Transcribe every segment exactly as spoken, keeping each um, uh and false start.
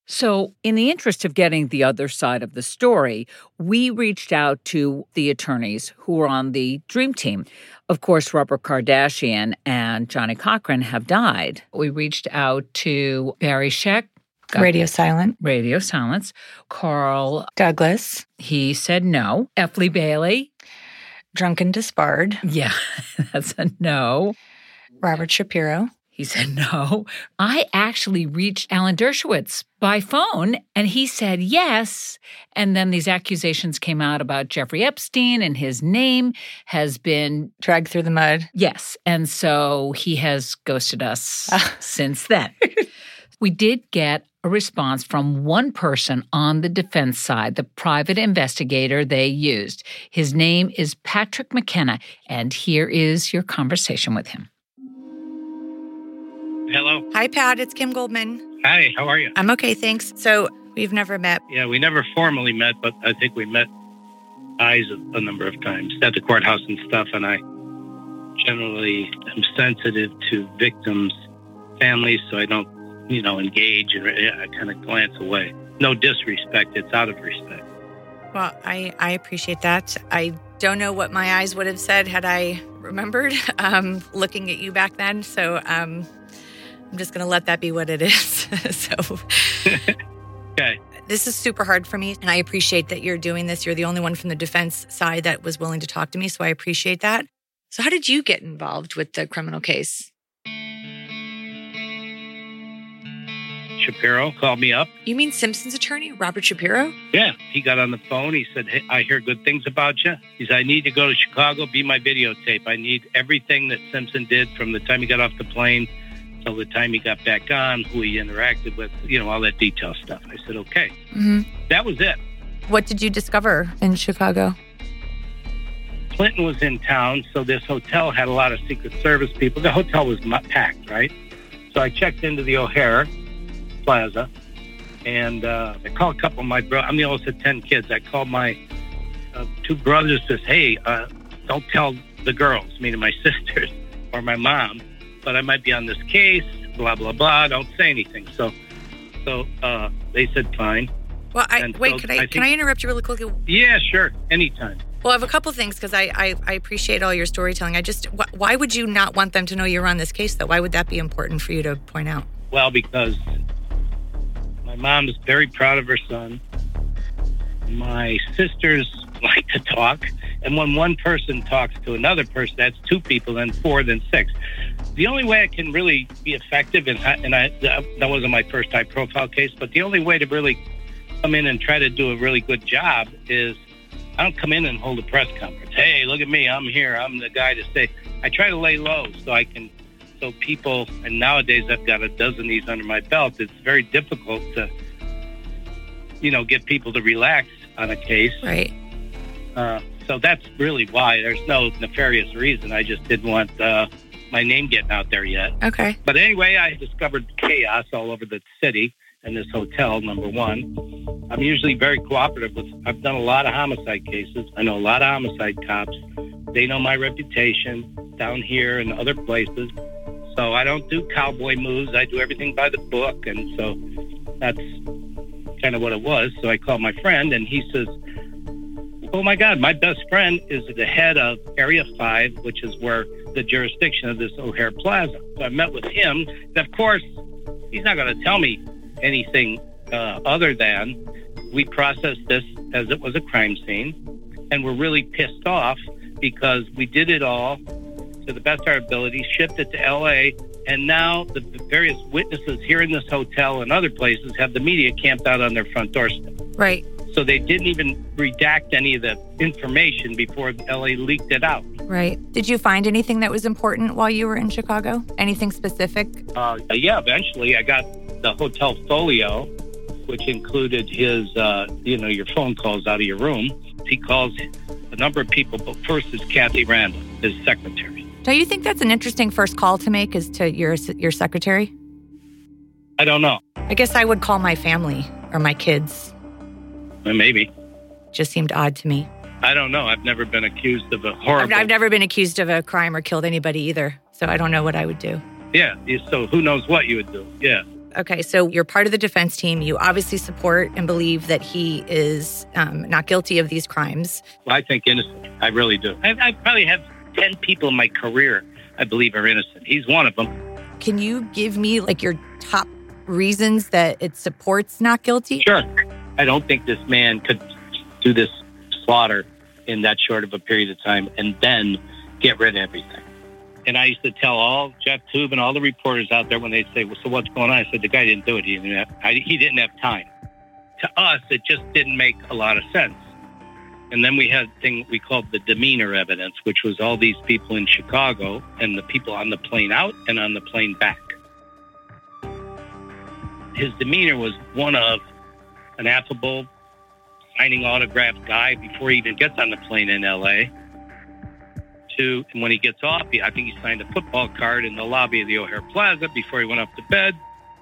So, in the interest of getting the other side of the story, we reached out to the attorneys who were on the Dream Team. Of course, Robert Kardashian and Johnnie Cochran have died. We reached out to Barry Scheck. Radio Silent. Radio Silence. Carl Douglas. He said no. F. Lee Bailey. Drunken Disbarred. Yeah, that's a no. Robert Shapiro. He said no. I actually reached Alan Dershowitz by phone, and he said yes. And then these accusations came out about Jeffrey Epstein, and his name has been dragged through the mud. Yes. And so he has ghosted us since then. We did get a response from one person on the defense side, the private investigator they used. His name is Patrick McKenna, and here is your conversation with him. Hello. Hi, Pat. It's Kim Goldman. Hi, how are you? I'm okay, thanks. So we've never met. Yeah, we never formally met, but I think we met eyes a, a number of times at the courthouse and stuff, and I generally am sensitive to victims' families, so I don't, you know, engage, and I kind of glance away. No disrespect, it's out of respect. Well, I, I appreciate that. I don't know what my eyes would have said had I remembered um, looking at you back then, so um, I'm just going to let that be what it is. so, okay. This is super hard for me, and I appreciate that you're doing this. You're the only one from the defense side that was willing to talk to me, so I appreciate that. So how did you get involved with the criminal case? Shapiro called me up. You mean Simpson's attorney, Robert Shapiro? Yeah. He got on the phone. He said, hey, I hear good things about you. He said, I need to go to Chicago, be my videotape. I need everything that Simpson did from the time he got off the plane till the time he got back on, who he interacted with, you know, all that detail stuff. I said, okay. Mm-hmm. That was it. What did you discover in Chicago? Clinton was in town, so this hotel had a lot of Secret Service people. The hotel was packed, right? So I checked into the O'Hare Plaza, and uh, I called a couple of my brothers. I'm the oldest of ten kids. I called my uh, two brothers, says, hey, uh, don't tell the girls, meaning my sisters or my mom, but I might be on this case, blah, blah, blah. Don't say anything. So so uh, they said, fine. Well, I, and wait, so can I, I think, can I interrupt you really quickly? Yeah, sure. Anytime. Well, I have a couple things because I, I, I appreciate all your storytelling. I just, wh- why would you not want them to know you're on this case, though? Why would that be important for you to point out? Well, because my mom is very proud of her son. My sisters like to talk. And when one person talks to another person, that's two people, then four, then six. The only way I can really be effective, and, and I, that wasn't my first high-profile case, but the only way to really come in and try to do a really good job is I don't come in and hold a press conference. Hey, look at me. I'm here. I'm the guy to say. I try to lay low so I can, so people, and nowadays I've got a dozen of these under my belt. It's very difficult to, you know, get people to relax on a case. Right. Uh, so that's really why. There's no nefarious reason. I just didn't want uh, my name getting out there yet. Okay. But anyway, I discovered chaos all over the city and this hotel, number one. I'm usually very cooperative with, I've done a lot of homicide cases. I know a lot of homicide cops. They know my reputation down here and other places. So I don't do cowboy moves. I do everything by the book. And so that's kind of what it was. So I called my friend and he says, oh my God, my best friend is the head of Area five, which is where the jurisdiction of this O'Hare Plaza. So I met with him. And of course, he's not going to tell me anything uh, other than we processed this as it was a crime scene, and we're really pissed off because we did it all to the best of our ability, shipped it to L A, and now the various witnesses here in this hotel and other places have the media camped out on their front doorstep. Right. So they didn't even redact any of the information before L A leaked it out. Right. Did you find anything that was important while you were in Chicago? Anything specific? Uh, yeah, eventually I got the hotel folio, which included his, uh, you know, your phone calls out of your room. He calls a number of people, but first is Kathy Randall, his secretary. Do you think that's an interesting first call to make, is to your your secretary? I don't know. I guess I would call my family or my kids. Well, maybe. Just seemed odd to me. I don't know. I've never been accused of a horrible... I've, I've never been accused of a crime or killed anybody either, so I don't know what I would do. Yeah, so who knows what you would do. Yeah. Okay, so you're part of the defense team. You obviously support and believe that he is um, not guilty of these crimes. Well, I think innocent. I really do. I, I probably have ten people in my career I believe are innocent. He's one of them. Can you give me like your top reasons that it supports not guilty? Sure. I don't think this man could do this slaughter in that short of a period of time and then get rid of everything. And I used to tell all Jeff Toobin and all the reporters out there when they say, well, so what's going on? I said, the guy didn't do it. He didn't have, I, he didn't have time. To us, it just didn't make a lot of sense. And then we had a thing we called the demeanor evidence, which was all these people in Chicago and the people on the plane out and on the plane back. His demeanor was one of an affable, signing autographs guy before he even gets on the plane in L A. To, and when he gets off, he, I think he signed a football card in the lobby of the O'Hare Plaza before he went up to bed.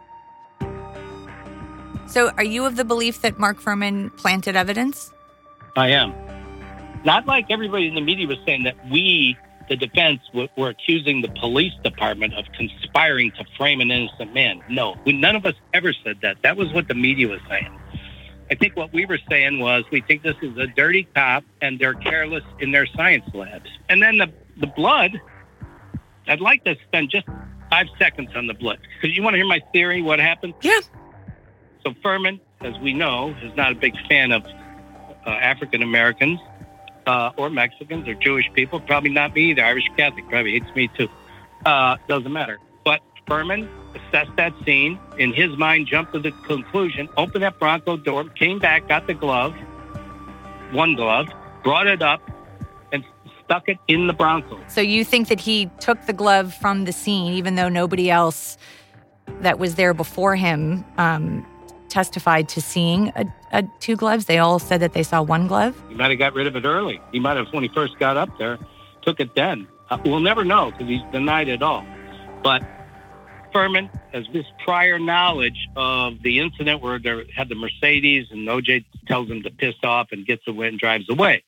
So are you of the belief that Mark Fuhrman planted evidence? I am. Not like everybody in the media was saying that we, the defense, were, were accusing the police department of conspiring to frame an innocent man. No, we, none of us ever said that. That was what the media was saying. I think what we were saying was we think this is a dirty cop and they're careless in their science labs. And then the, the blood, I'd like to spend just five seconds on the blood. Because you want to hear my theory, what happened? Yeah. So Fuhrman, as we know, is not a big fan of uh, African Americans uh, or Mexicans or Jewish people. Probably not me either. Irish Catholic probably hates me too. Uh, doesn't matter. But Fuhrman assessed that scene. In his mind, jumped to the conclusion, opened that Bronco door, came back, got the glove, one glove, brought it up, and stuck it in the Bronco. So you think that he took the glove from the scene, even though nobody else that was there before him um, testified to seeing a, a two gloves? They all said that they saw one glove? He might have got rid of it early. He might have, when he first got up there, took it then. Uh, we'll never know because he's denied it all. But Fuhrman has this prior knowledge of the incident where they had the Mercedes and O J tells him to piss off and gets away and drives away.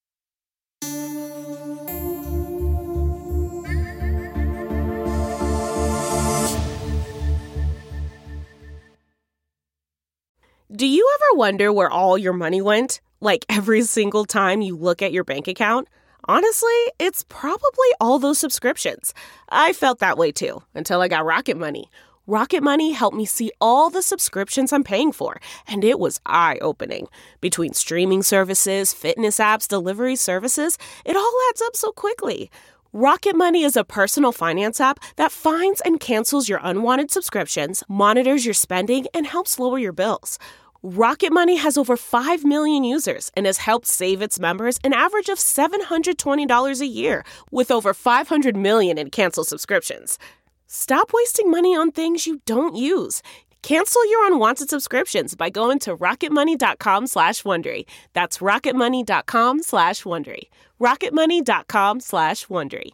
Do you ever wonder where all your money went? Like every single time you look at your bank account? Honestly, it's probably all those subscriptions. I felt that way too, until I got Rocket Money. Rocket Money helped me see all the subscriptions I'm paying for, and it was eye-opening. Between streaming services, fitness apps, delivery services, it all adds up so quickly. Rocket Money is a personal finance app that finds and cancels your unwanted subscriptions, monitors your spending, and helps lower your bills. Rocket Money has over five million users and has helped save its members an average of seven hundred twenty dollars a year, with over five hundred million in canceled subscriptions. Stop wasting money on things you don't use. Cancel your unwanted subscriptions by going to rocketmoney.com slash Wondery. That's rocketmoney.com slash Wondery. rocketmoney.com slash Wondery.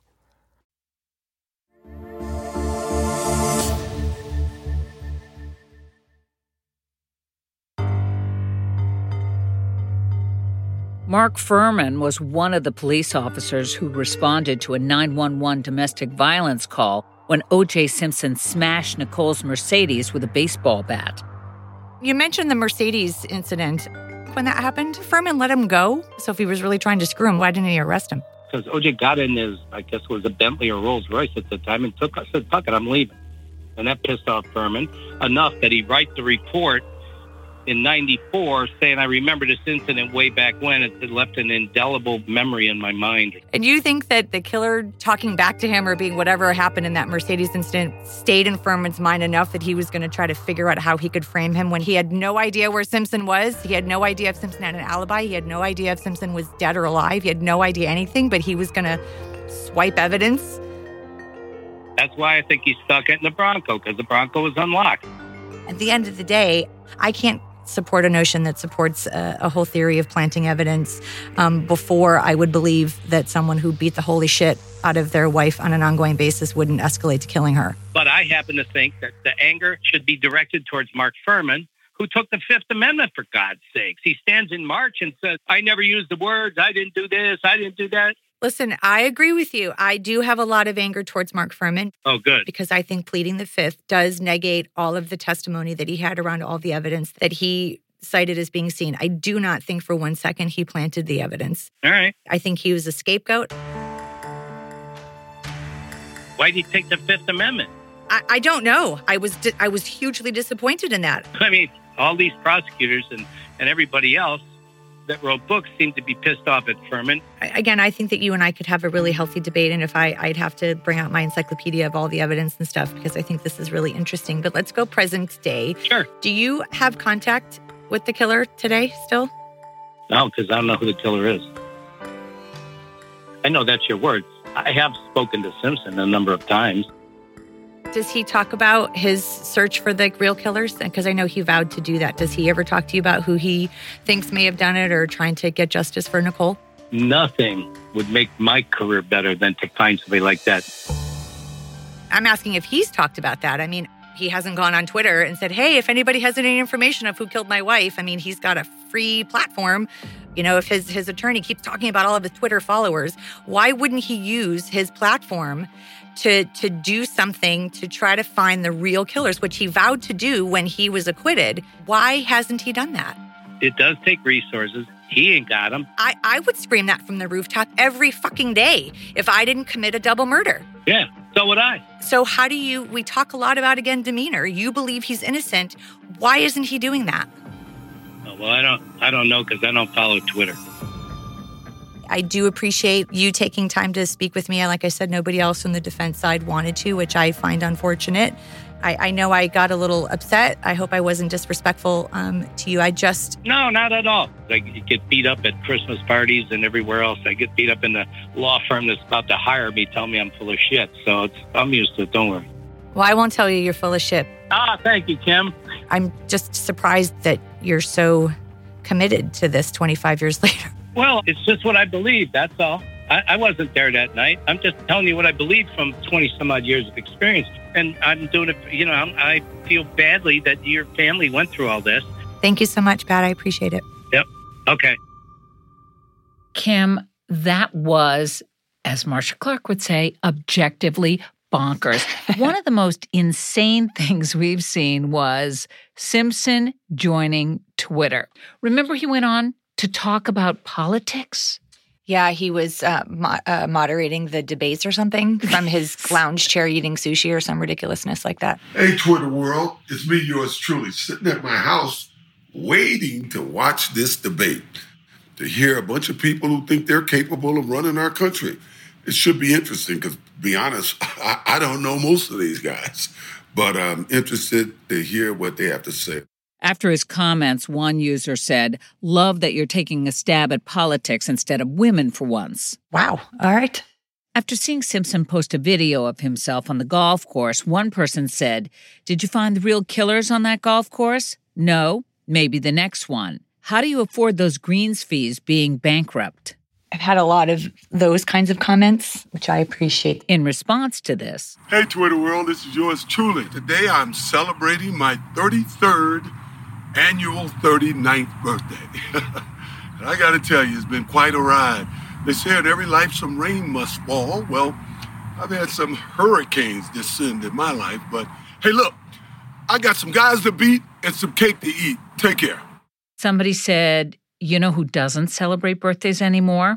Mark Fuhrman was one of the police officers who responded to a nine one one domestic violence call when O J Simpson smashed Nicole's Mercedes with a baseball bat. You mentioned the Mercedes incident. When that happened, Fuhrman let him go. So if he was really trying to screw him, why didn't he arrest him? Because O J got in his, I guess it was a Bentley or Rolls Royce at the time and took, said, fuck it, I'm leaving. And that pissed off Fuhrman enough that he write the report in ninety-four saying, I remember this incident way back when. It left an indelible memory in my mind. And you think that the killer talking back to him or being whatever happened in that Mercedes incident stayed in Fuhrman's mind enough that he was going to try to figure out how he could frame him when he had no idea where Simpson was? He had no idea if Simpson had an alibi. He had no idea if Simpson was dead or alive. He had no idea anything, but he was going to swipe evidence. That's why I think he stuck it in the Bronco, because the Bronco was unlocked. At the end of the day, I can't support a notion that supports a, a whole theory of planting evidence um, before I would believe that someone who beat the holy shit out of their wife on an ongoing basis wouldn't escalate to killing her. But I happen to think that the anger should be directed towards Mark Fuhrman, who took the Fifth Amendment, for God's sakes. He stands in March and says, I never used the words, I didn't do this, I didn't do that. Listen, I agree with you. I do have a lot of anger towards Mark Fuhrman. Oh, good. Because I think pleading the fifth does negate all of the testimony that he had around all the evidence that he cited as being seen. I do not think for one second he planted the evidence. All right. I think he was a scapegoat. Why did he take the Fifth Amendment? I, I don't know. I was di- I was hugely disappointed in that. I mean, all these prosecutors and, and everybody else that wrote books seem to be pissed off at Fuhrman. I, again, I think that you and I could have a really healthy debate, and if I, I'd have to bring out my encyclopedia of all the evidence and stuff, because I think this is really interesting. But let's go present day. Sure. Do you have contact with the killer today still? No, because I don't know who the killer is. I know that's your words. I have spoken to Simpson a number of times. Does he talk about his search for the real killers? Because I know he vowed to do that. Does he ever talk to you about who he thinks may have done it or trying to get justice for Nicole? Nothing would make my career better than to find somebody like that. I'm asking if he's talked about that. I mean, he hasn't gone on Twitter and said, hey, if anybody has any information of who killed my wife, I mean, he's got a free platform. You know, if his, his attorney keeps talking about all of his Twitter followers, why wouldn't he use his platform to to do something to try to find the real killers, which he vowed to do when he was acquitted? Why hasn't he done that? It does take resources. He ain't got them. I, I would scream that from the rooftop every fucking day if I didn't commit a double murder. Yeah, so would I. So how do you, we talk a lot about, again, demeanor. You believe he's innocent. Why isn't he doing that? Oh, well, I don't, I don't know because I don't follow Twitter. I do appreciate you taking time to speak with me. Like I said, nobody else on the defense side wanted to, which I find unfortunate. I, I know I got a little upset. I hope I wasn't disrespectful um, to you. I just... No, not at all. I get beat up at Christmas parties and everywhere else. I get beat up in the law firm that's about to hire me, tell me I'm full of shit. So it's, I'm used to it. Don't worry. Well, I won't tell you you're full of shit. Ah, thank you, Kim. I'm just surprised that you're so committed to this twenty-five years later. Well, it's just what I believe. That's all. I, I wasn't there that night. I'm just telling you what I believe from twenty some odd years of experience. And I'm doing it, you know, I'm, I feel badly that your family went through all this. Thank you so much, Pat. I appreciate it. Yep. Okay. Kim, that was, as Marcia Clark would say, objectively bonkers. One of the most insane things we've seen was Simpson joining Twitter. Remember he went on to talk about politics? Yeah, he was uh, mo- uh, moderating the debates or something from his lounge chair eating sushi or some ridiculousness like that. Hey, Twitter world. It's me, yours truly, sitting at my house waiting to watch this debate, to hear a bunch of people who think they're capable of running our country. It should be interesting because, to be honest, I, I don't know most of these guys, but I'm interested to hear what they have to say. After his comments, one user said, "Love that you're taking a stab at politics instead of women for once." Wow. All right. After seeing Simpson post a video of himself on the golf course, one person said, "Did you find the real killers on that golf course? No, maybe the next one. How do you afford those greens fees being bankrupt?" I've had a lot of those kinds of comments, which I appreciate. In response to this, Hey, Twitter world, this is yours truly. Today I'm celebrating my thirty-third annual thirty-ninth birthday. And I gotta tell you, it's been quite a ride. They say in every life some rain must fall. Well, I've had some hurricanes descend in my life, but hey, look, I got some guys to beat and some cake to eat. Take care. somebody said, "You know who doesn't celebrate birthdays anymore?"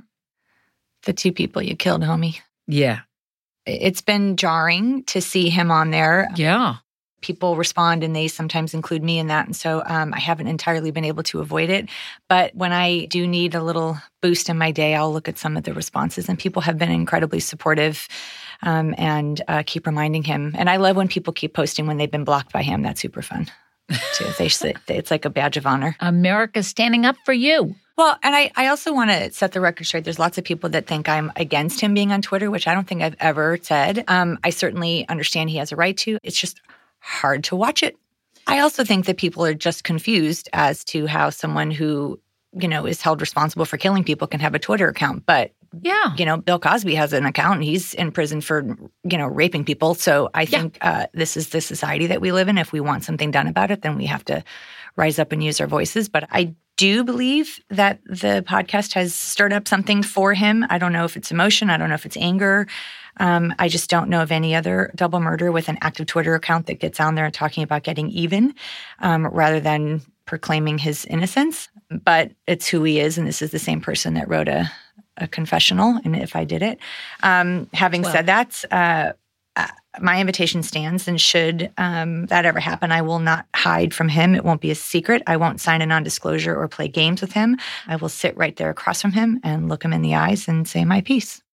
The two people you killed, homie. Yeah. It's been jarring to see him on there. Yeah. People respond and they sometimes include me in that. And so um, I haven't entirely been able to avoid it. But when I do need a little boost in my day, I'll look at some of the responses. And people have been incredibly supportive um, and uh, keep reminding him. And I love when people keep posting when they've been blocked by him. That's super fun, too. they sit, It's like a badge of honor. America's standing up for you. Well, and I, I also want to set the record straight. There's lots of people that think I'm against him being on Twitter, which I don't think I've ever said. Um, I certainly understand he has a right to. It's just hard to watch it. I also think that people are just confused as to how someone who, you know, is held responsible for killing people can have a Twitter account. But, yeah, you know, Bill Cosby has an account and he's in prison for, you know, raping people. So I think yeah. uh, this is the society that we live in. If we want something done about it, then we have to rise up and use our voices. But I do believe that the podcast has stirred up something for him. I don't know if it's emotion. I don't know if it's anger. Um, I just don't know of any other double murder with an active Twitter account that gets on there and talking about getting even um, rather than proclaiming his innocence. But it's who he is, and this is the same person that wrote a, a confessional, and if I did it. Um, having well. said that, uh, uh, my invitation stands, and should um, that ever happen, I will not hide from him. It won't be a secret. I won't sign a non-disclosure or play games with him. I will sit right there across from him and look him in the eyes and say my piece.